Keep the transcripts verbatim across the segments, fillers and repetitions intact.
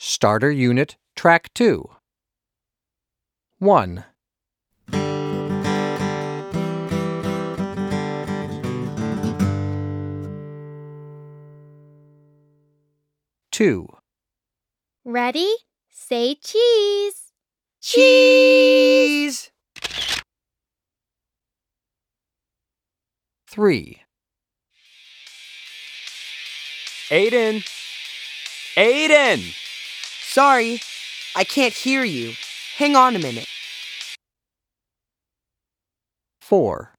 Starter Unit, Track two. one. two. Ready? Say cheese. Cheese! three. Aiden! Aiden! Sorry, I can't hear you. Hang on a minute. four.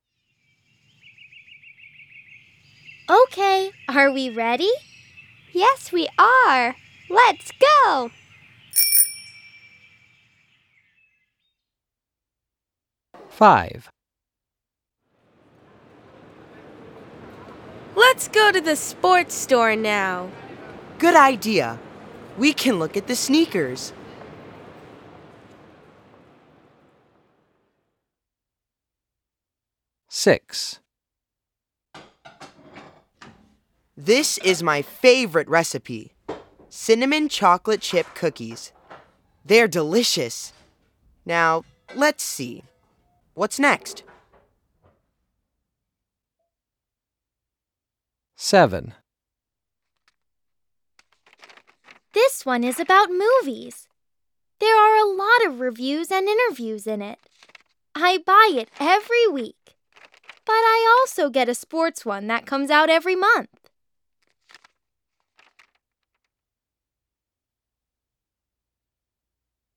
Okay, are we ready? Yes, we are. Let's go. five. Let's go to the sports store now. Good idea. We can look at the sneakers. six. This is my favorite recipe. Cinnamon chocolate chip cookies. They're delicious. Now, let's see. What's next? seven. This one is about movies. There are a lot of reviews and interviews in it. I buy it every week. But I also get a sports one that comes out every month.